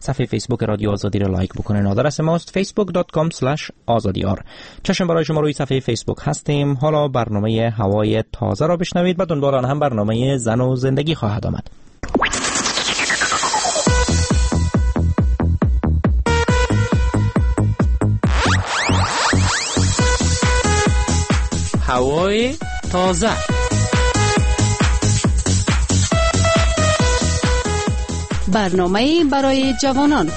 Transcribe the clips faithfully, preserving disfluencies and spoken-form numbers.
صفحه فیسبوک رادیو آزادی را لایک بکنین. آدرس ماست فیسبوک دات کام اسلش آزادیار. چشم برای شما روی صفحه فیسبوک هستیم. حالا برنامه هوای تازه را بشنوید و دنبال آن هم برنامه زن و زندگی خواهد آمد. هوای تازه. برنامه برای جوانان.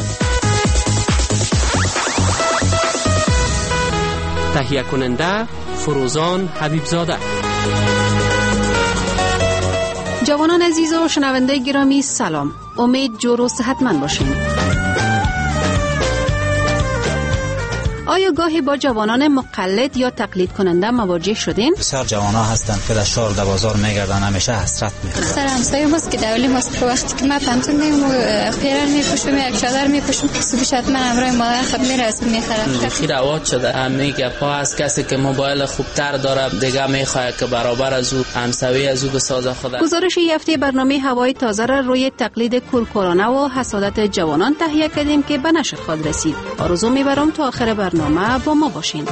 تهیه کننده فروزان حبیبزاده. جوانان عزیز و شنونده گرامی سلام. امید جور و صحتمند باشین. آیا گاهی با جوانان مقلد یا تقلید کننده مواجه شدین؟ بسیار جوانا هستند که در شهر در بازار میگردن، همیشه حسرت میکنن. سر همسایه ماست که دولی ماست که وقتی که من پنتون میم و پیرن میپوشم یک چادر میپوشم صبح حتما امروی مادر خود میرسم میخرم. خیر عواد شده همه گپا از کسی که موبایل خوبتر داره دیگه میخواد که برابر از او همسایه از او بسازه خود. گزارش این هفته برنامه هوای تازه را روی تقلید کورکورانه و حسادت جوانان تهیه کردیم که به نشر خواهد رسید. آرزو میبرم تا آخر برنامه با ما باشین.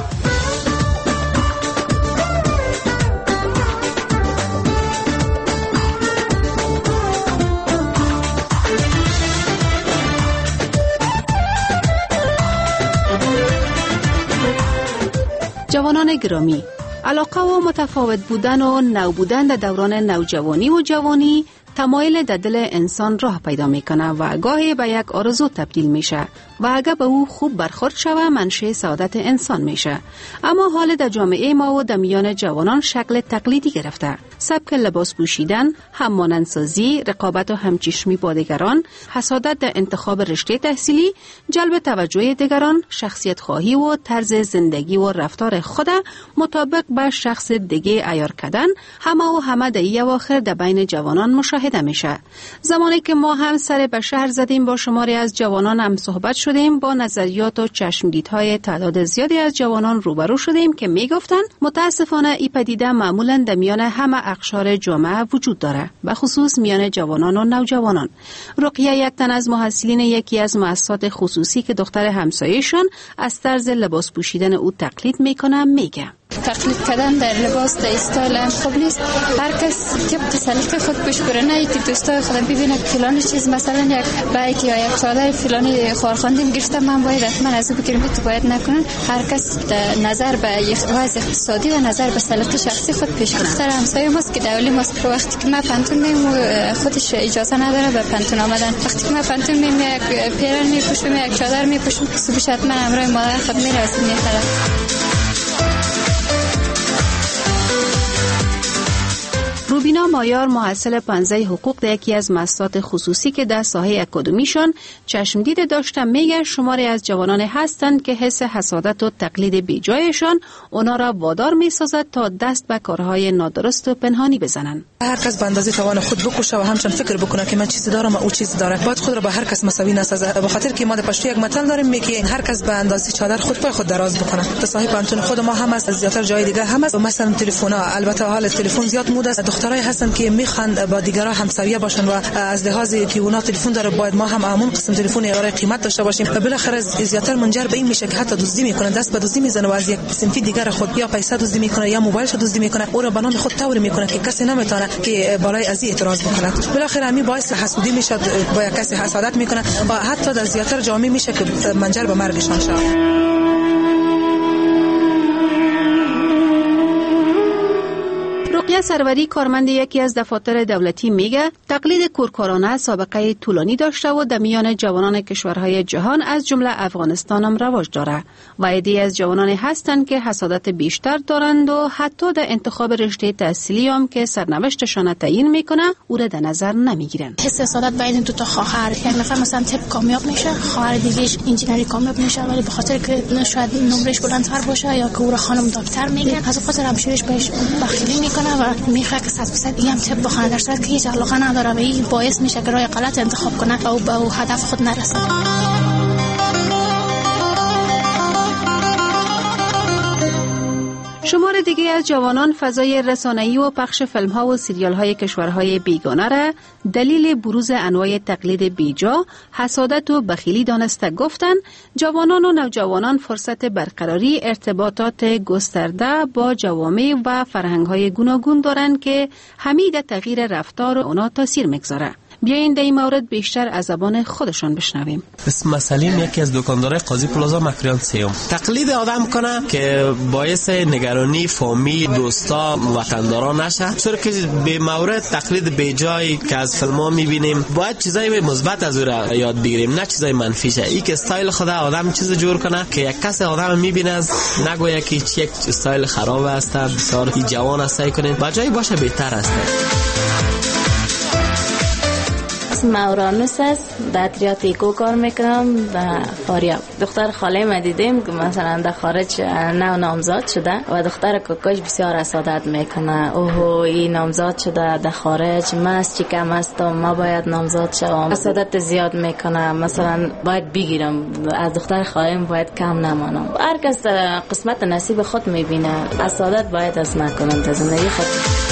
جوانان گرامی، علاقه و متفاوت بودن و نو بودن در دوران نوجوانی و جوانی تمایل در دل انسان راه پیدا میکنه و گاهی به یک آرزو تبدیل میشه و اگر به او خوب برخورد شوه منشأ سعادت انسان میشه. اما حال در جامعه ما و در میان جوانان شکل تقلیدی گرفته. سبک لباس پوشیدن، همانندسازی، رقابت و همچشمی با دیگران، حسادت در انتخاب رشته تحصیلی، جلب توجه دیگران، شخصیت خواهی و طرز زندگی و رفتار خود مطابق با شخص دیگه عیار کردن، همه و همه در این اواخر در بین جوانان مشاهده میشه. زمانی که ما هم سر به شهر زدیم با شماری از جوانان هم صحبت شدیم، با نظریات و چشمدیدهای تعداد زیادی از جوانان روبرو شدیم که میگفتن متاسفانه این پدیده معمولا در میان همه اقشار جامعه وجود داره، به خصوص میان جوانان و نوجوانان. رقیه یک تن از محصلین یکی از مؤسسات خصوصی که دختر همسایه‌شان از طرز لباس پوشیدن او تقلید میکنه میگه. تقلید کردن در لباس در استایل هم خوب نیست. هر کس که تسلط خود پیش بره، نه که دوستای خود ببینه فلان چیز مثلا یک بایک یا یک چادر فلانی خارخواندیم گرفتم من باید حتما از او بگیرم، تو باید نکنن. هر کس نظر به وضع اقتصادی و نظر به سلطه شخصی خود پیش کنه. سر همسایه ماست که دولی ماست که وقتی که من پنتون میم و خودش اجازه نداره به پنتون آمدن، وقتی که من پنتون میم یک پیرن میپوشم یک چادر میپوشم صبح حتما امروی مادر خود میرسم میخرم. روبینا مایار محصل پنزه حقوق در یکی از مؤسسات خصوصی که در ساحه اکادمیشان چشمدید داشتن میگه شماری از جوانان هستند که حس حسادت و تقلید بیجایشان اونا را وادار میسازد تا دست به کارهای نادرست و پنهانی بزنن. هر کس به اندازه توان خود بکوشه و همچنین فکر بکنه که من چیزی دارم و او چیزی داره. باید خود را به هر کس مساوی نسازه، به خاطر که ما در پشتو یک متل داریم میگه هر کس به اندازه چادر خود پای خود دراز بکنه. تا صاحب پنتون خود ما هم از زیاتر جای دیگه هم است. مثلا تلفن ها، البته حال تلفن زیاد مود است. دخترای هستن که میخوان با دیگران همسایه باشن و از لحاظ که اونا تلفن داره باید ما هم همون قسم تلفن برای قیمت داشته باشیم. بالاخره زیاتر منجر به این میشه که حتی دزدی میکنن، دست به دزدی میزنه و از یک صنفی دیگر خود یا پیسه دزدی میکنه یا موبایلش دزدی میکنه، او را به نام خود طوری میکنه که کسی نمیتونه که بالای از اعتراض بکنه. بالاخره همین باعث حسودی میشه، با یک کسی حسادت میکنه و حتی در زیاتر جامعه میشه که منجر به مرگشان شه. رقیه سروری کارمند یکی از دفاتر دولتی میگه تقلید کورکورانه سابقه طولانی داشته و در میان جوانان کشورهای جهان از جمله افغانستان هم رواج داره و عده‌ای از جوانانی هستند که حسادت بیشتر دارند و حتی در انتخاب رشته تحصیلی هم که سرنوشتشان تعیین میکنه او را در نظر نمیگیرن. حس حسادت بین دو تا خواهر، یک نفر مثلا طب کامیاب میشه، خواهر دیگه‌اش انجینری کامیاب میشه، ولی به خاطر که شاید نمرش بلندتر باشه یا که او را خانم دکتر میگه، از خاطر همسرش بهش بخیلی میکنه و میخواد که صد درصد این هم طب بخونه، در صورتی که هیچ علاقه نداره و این باعث میشه که راه غلط انتخاب کنه و به هدف خود نرسه. شمار دیگه از جوانان فضای رسانه‌ای و پخش فیلم‌ها و سریال‌های کشورهای بیگانه را دلیل بروز انواع تقلید بیجا، حسادت و بخیلی دانسته گفتند جوانان و نوجوانان فرصت برقراری ارتباطات گسترده با جوامع و فرهنگ‌های گوناگون دارند که همید تغییر رفتار اونا تاثیر می‌گذاره. بیاین در این مورد بیشتر از زبان خودشان بشنویم. اسم سلیم یکی از دکاندارای قاضی پلازا مکریان سیوم. تقلید آدم کنه که باعث نگرانی فامیل، دوستا، وطندارا نشه. چرا که به مورد تقلید بیجایی که از فیلم‌ها می‌بینیم، باید چیزای مثبت از او را یاد بگیریم، نه چیزای منفیشه. این که استایل خدا آدم چیز جور کنه که یک کس آدم می‌بینه از نگویا که یک استایل خراب است، بسیار جوان است کنه، بجای باشه بهتر است. مورانوس است، در اتریات ایکو کار میکنم و فاریاب. دختر خاله ما دیدیم که مثلا در خارج نو نامزاد شده و دختر کوکاش بسیار حسادت میکنه. اوه این نامزاد شده در خارج، من از چی کم هستم، ما باید نامزاد شوم. حسادت زیاد میکنه. مثلا باید بگیرم، از دختر خاله‌ام باید کم نمانم. هر کس قسمت نصیب خود میبینه. حسادت باید از نکنم در زندگی خود.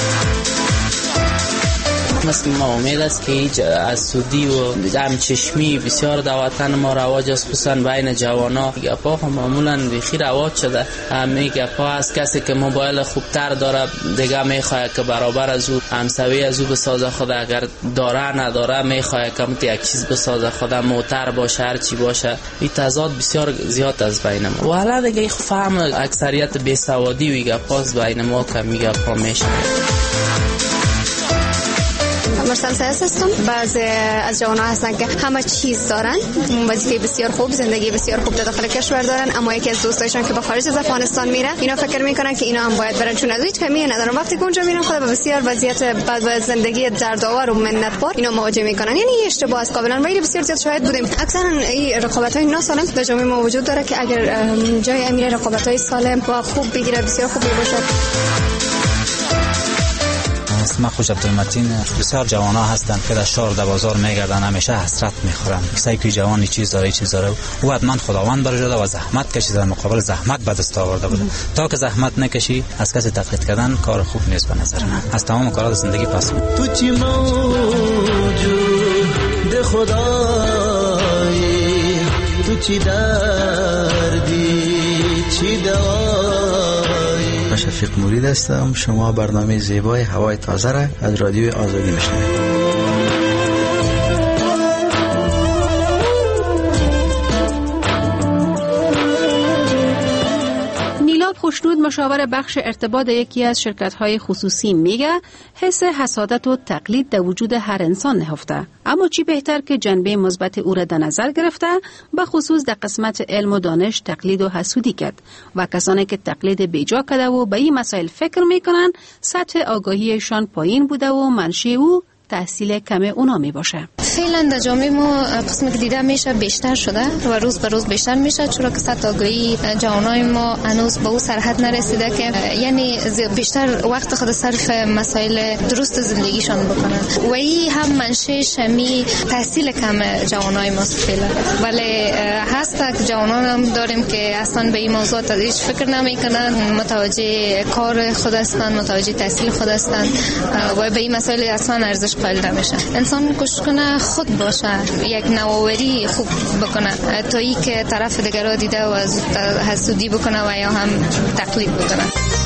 مثل ما امید است که از سودی و همچشمی بسیار در وطن ما رواج است، خصوصا بین جوانا. گپا معمولا بیخی رواج شده. همه گپا از کسی که موبایل خوبتر داره دیگه میخواد که برابر از او همسوی از او بسازه خود، اگر داره نداره میخواد که مت یک چیز بسازه خود، موتر باشه هر چی باشه. این تضاد بسیار زیاد از بین ما. و حالا دیگه فهم اکثریت بی سوادی و گپاس بین ما که میگپا میشه. مرسل سیاس هستم. بعضی از جوانان هستن که همه چیز دارن، وظیفه بسیار خوب، زندگی بسیار خوب در داخل کشور دارن، اما یکی از دوستایشون که به خارج از افغانستان میره، اینا فکر میکنن که اینا هم باید برن، چون از هیچ کمی ندارن. وقتی که اونجا میرن خود به بسیار وضعیت بد و زندگی دردآور و منت‌بار اینا مواجه میکنن. یعنی اشتباه است کاملا. ولی بسیار زیاد شاهد بودیم اکثرا این رقابت‌های ناسالم در جامعه ما وجود داره که اگر جای امیر رقابت‌های سالم و خوب بگیره بسیار خوب باشه. اسم خوش عبدالمتین. بسیار جوانا هستن که در شهر در بازار میگردن، همیشه حسرت میخورن کسایی که جوانی چیز داره چیز داره او حتما خداوند برجاده و زحمت کشیده، در مقابل زحمت به دست آورده بوده. تا که زحمت نکشی از کسی تقلید کردن کار خوب نیست به نظر من. از تمام کارات زندگی پس تو چی موجود خدایی، تو چی دردی چی دوایی. من شفیق مرید هستم. شما برنامه زیبای هوای تازه را از رادیوی آزادی میشنوید. خوشنود مشاور بخش ارتباط یکی از شرکت‌های خصوصی میگه حس حسادت و تقلید در وجود هر انسان نهفته، اما چی بهتر که جنبه مثبت او را در نظر گرفته، به خصوص در قسمت علم و دانش تقلید و حسودی کرد و کسانی که تقلید بیجا کرده و به این مسائل فکر میکنن سطح آگاهیشان پایین بوده و منشأ او تحصیل کم اونا می باشه. فعلا در جامعه ما قسمی که دیده میشه بیشتر شده و روز به روز بیشتر میشه، چرا که سطح آگاهی جوانای ما هنوز به اون سرحد نرسیده که یعنی بیشتر وقت خود صرف مسائل درست زندگیشان بکنن و این هم منشأ شمی تحصیل کم جوانای ما فعلا. ولی هست که جوانان هم داریم که اصلا به این موضوعات هیچ فکر نمیکنن، متوجه کار خود هستن، متوجه تحصیل خود هستن و به این مسائل اصلا ارزش قائل نمیشه. انسان کوشش کنه خود باشه، یک نوآوری خوب بکنه تا ای که طرف دیگر را دیده و از حسودی بکنه و یا هم تقلید بکنه.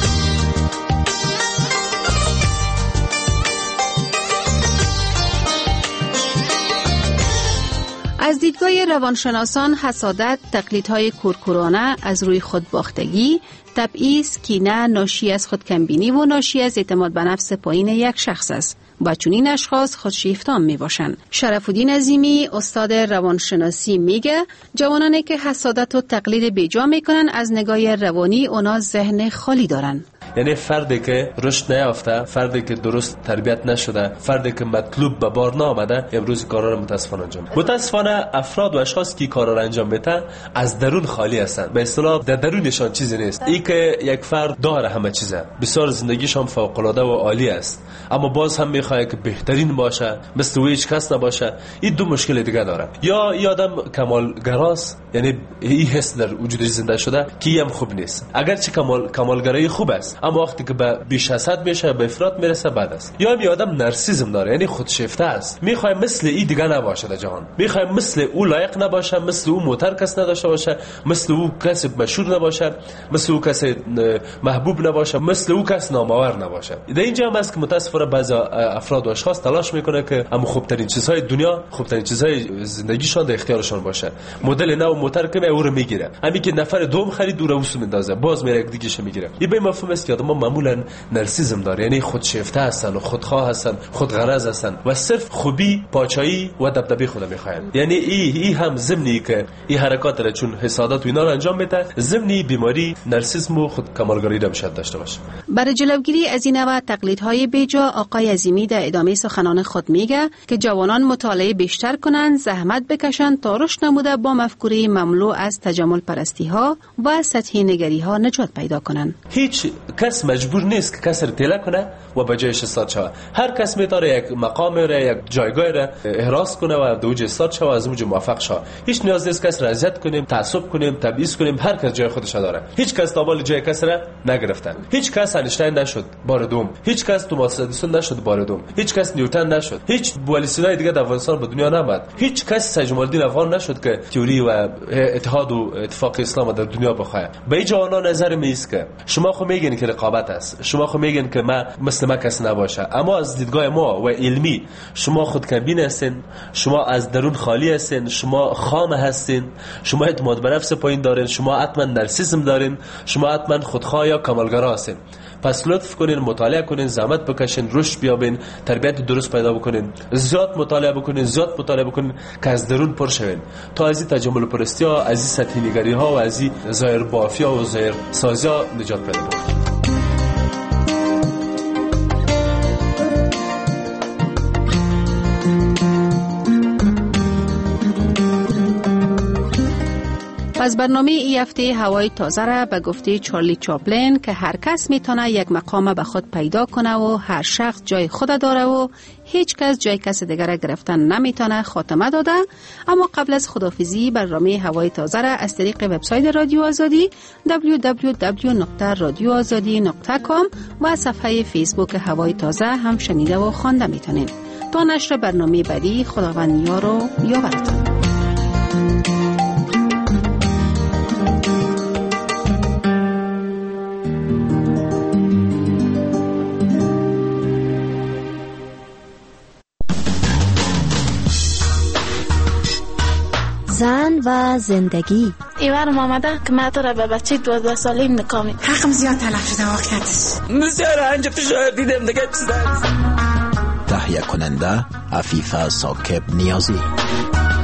از دیدگاه روانشناسان حسادت، تقلیدهای کورکورانه از روی خودباختگی، تبعیض، کینه ناشی از خودکمبینی و ناشی از اعتماد به نفس پایین یک شخص است. با چنین اشخاص خودشیفتان می باشند. شرف الدین عظیمی استاد روانشناسی میگه جوانانی که حسادت و تقلید بیجا میکنن از نگاه روانی اونا ذهن خالی دارن. یعنی فردی که رشد نیافته، فردی که درست تربیت نشده، فردی که مطلوب به بار نآمده امروز کارا رو متاسفانه انجام میده. متاسفانه افراد و اشخاص که کارا رو انجام میدن از درون خالی هستند. به اصطلاح در درونشان چیزی نیست. این که یک فرد داره همه چیزه، بسیار زندگیش هم فوق العاده و عالی است، اما باز هم میخواد که بهترین باشه، مثل هیچ کس نباشه. این دو مشکل دیگه داره. یا این آدم کمالگراست، یعنی این حس در وجودش زنده شده که هم خوب نیست. اگرچه کمال کمالگرایی خوب است، اما وقتی که به بیش از حد میشه به افراط میرسه بد است. یا می آدم نارسیسم داره، یعنی خودشیفته است، میخواد مثل این دیگه نباشه در جهان، میخواد مثل او لایق نباشه، مثل او موتر کس نداشته باشه، مثل او کس مشهور نباشه، مثل او کس محبوب نباشه، مثل او کس نامآور نباشه. در اینجا هم است که متاسفانه بعضی افراد و اشخاص تلاش میکنه که اما خوبترین چیزهای دنیا، خوبترین چیزهای زندگیشان در اختیارشان باشه. مدل نو موتر که او رو میگیره، همین که نفر دوم خرید دور اوسو میندازه، باز میره یک دیگه‌ش میگیره. این به مفهوم است که آدم‌ها معمولا نارسیسم داره، یعنی خودشیفته هستن و خودخواه هستن، خودغرض هستن و صرف خوبی، پاچایی و دبدبه خود میخواهند. یعنی این ای هم ضمنی که این حرکات را چون حسادت و اینا رو انجام میده، ضمنی بیماری نارسیسم و خود کمالگرایی را میشه داشته باشه. برای جلوگیری از این نوع تقلیدهای بیجا، آقای عظیمی در ادامه سخنان خود میگه که جوانان مطالعه بیشتر کنند، زحمت بکشند تا رشد نموده با مفکوره مملو از تجمل پرستی ها و سطحی نگری ها نجات پیدا کنند. هیچ کس مجبور نیست که کس رو تله کنه و به جایش استاد شود. هر کس میتونه یک مقام را، یک جایگاه را احراز کنه و دوج استاد شود، از اونجا موفق شود. هیچ نیاز نیست کس را اذیت کنیم، تعصب کنیم، تبعیض کنیم. هر کس جای خودش داره. هیچ کس تابال جای کس را نگرفتن. هیچ کس اینشتین نشد بار دوم، هیچ کس توماس ادیسون نشد بار دوم، هیچ کس نیوتن نشد، هیچ بولیسینای دیگه در افغانستان به دنیا نامد، هیچ کس سید جمال الدین افغان نشد که تئوری و اتحاد و اتفاق اسلام در دنیا بخواه. به این جوانان نظر میست که شما خو میگین که رقابت است، شما خو میگین که ما مثل ما کس نباشه، اما از دیدگاه ما و علمی شما خود کمبین هستین، شما از درون خالی هستین، شما خام هستین، شما اعتماد به نفس پایین دارین، شما حتما نارسیسم دارین، شما حتما خودخواه یا کمالگرا هستین. پس لطف کنین، مطالعه کنین، زحمت بکشین، رشد بیابین، تربیت درست پیدا بکنین، زیاد مطالعه بکنین، زیاد مطالعه بکنین که از درون پر شوین تا از این تجمل پرستی ها، از این سطحی نگری ها و از این ظاهر بافی ها و ظاهر سازی ها نجات پیدا بکنین. از برنامه ای هفته هوای تازه را به گفته چارلی چاپلین که هر کس میتونه یک مقام به خود پیدا کنه و هر شخص جای خود داره و هیچ کس جای کس دیگر را گرفتن نمیتونه خاتمه داده. اما قبل از خداحافظی برنامه هوای تازه را از طریق وبسایت رادیو آزادی دبلیو دبلیو دبلیو نقطه رادیو آزادی نقطه کام و صفحه فیسبوک هوای تازه هم شنیده و خوانده میتونین. تا نشر برنامه بعدی، خداوند یار و یاورتان. زن و زندگی. ایوارم آمده که من تو را به بچه دوازده سالیم نکامی. حقم زیاد تلف شده واقعیتش. بسیار انجا فشار دیدم دیگه چیز دارم. تهیه کننده عفیفه ساکب نیازی.